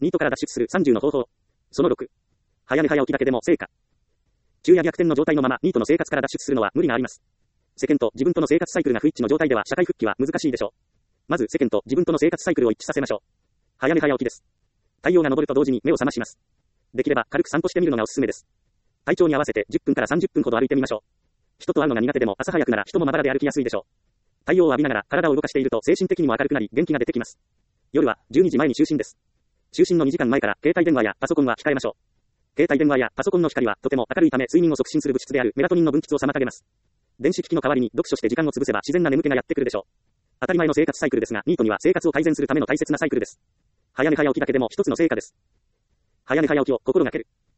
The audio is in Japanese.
ニートから脱出する30の方法。その6。早寝早起きだけでも成果。昼夜逆転の状態のままニートの生活から脱出するのは無理があります。世間と自分との生活サイクルが不一致の状態では社会復帰は難しいでしょう。まず世間と自分との生活サイクルを一致させましょう。早寝早起きです。太陽が昇ると同時に目を覚まします。できれば軽く散歩してみるのがおすすめです。体調に合わせて10分から30分ほど歩いてみましょう。人と会うのが苦手でも朝早くなら人もまばらで歩きやすいでしょう。太陽を浴びながら体を動かしていると精神的にも明るくなり元気が出てきます。夜は12時前に就寝です。就寝の2時間前から携帯電話やパソコンは控えましょう。携帯電話やパソコンの光はとても明るいため睡眠を促進する物質であるメラトニンの分泌を妨げます。電子機器の代わりに読書して時間を潰せば自然な眠気がやってくるでしょう。当たり前の生活サイクルですが、ニートには生活を改善するための大切なサイクルです。早寝早起きだけでも一つの成果です。早寝早起きを心がける。